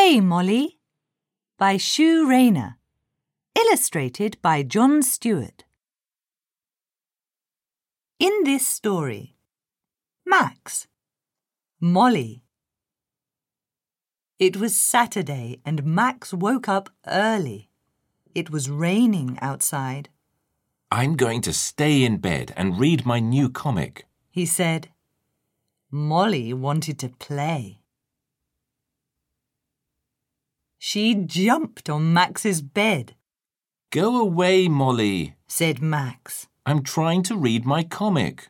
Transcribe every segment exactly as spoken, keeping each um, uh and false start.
away, Molly, by Sue Rayner. Illustrated by John Stewart. In this story, Max, Molly. It was Saturday and Max woke up early. It was raining outside. I'm going to stay in bed and read my new comic, he said. Molly wanted to play. She jumped on Max's bed. Go away, Molly, said Max. I'm trying to read my comic.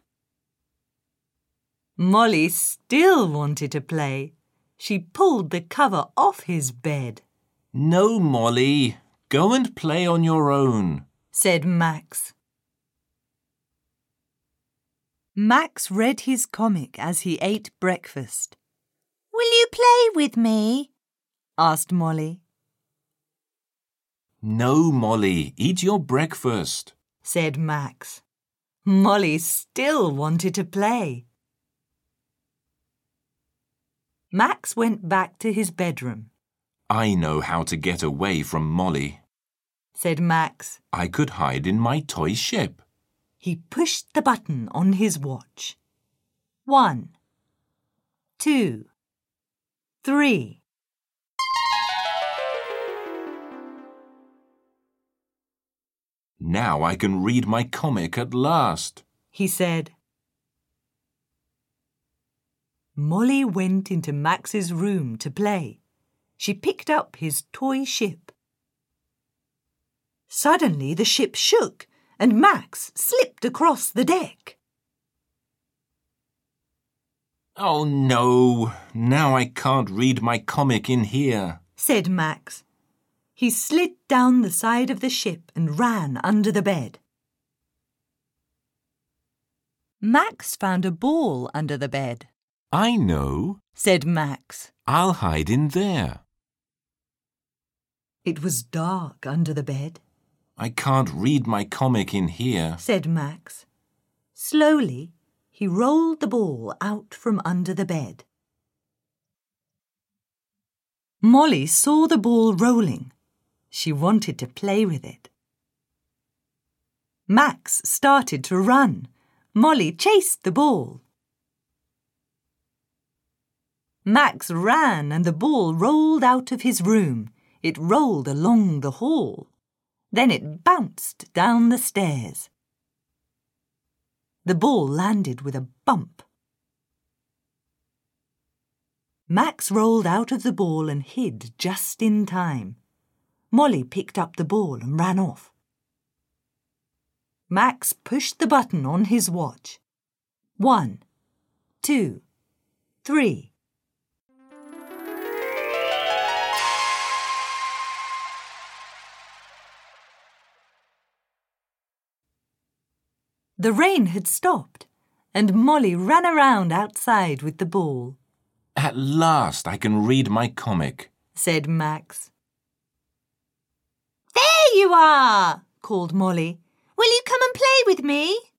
Molly still wanted to play. She pulled the cover off his bed. No, Molly, go and play on your own, said Max. Max read his comic as he ate breakfast. Will you play with me? asked Molly. No, Molly, eat your breakfast, said Max. Molly still wanted to play. Max went back to his bedroom. I know how to get away from Molly, said Max. I could hide in my toy ship. He pushed the button on his watch. One, two, three. Now I can read my comic at last, he said. Molly went into Max's room to play. She picked up his toy ship. Suddenly the ship shook and Max slipped across the deck. Oh no, now I can't read my comic in here, said Max. He slid down the side of the ship and ran under the bed. Max found a ball under the bed. I know, said Max. I'll hide in there. It was dark under the bed. I can't read my comic in here, said Max. Slowly, he rolled the ball out from under the bed. Molly saw the ball rolling. She wanted to play with it. Max started to run. Molly chased the ball. Max ran and the ball rolled out of his room. It rolled along the hall. Then it bounced down the stairs. The ball landed with a bump. Max rolled out of the ball and hid just in time. Molly picked up the ball and ran off. Max pushed the button on his watch. One, two, three. The rain had stopped, and Molly ran around outside with the ball. At last I can read my comic, said Max. There you are, called Molly. Will you come and play with me?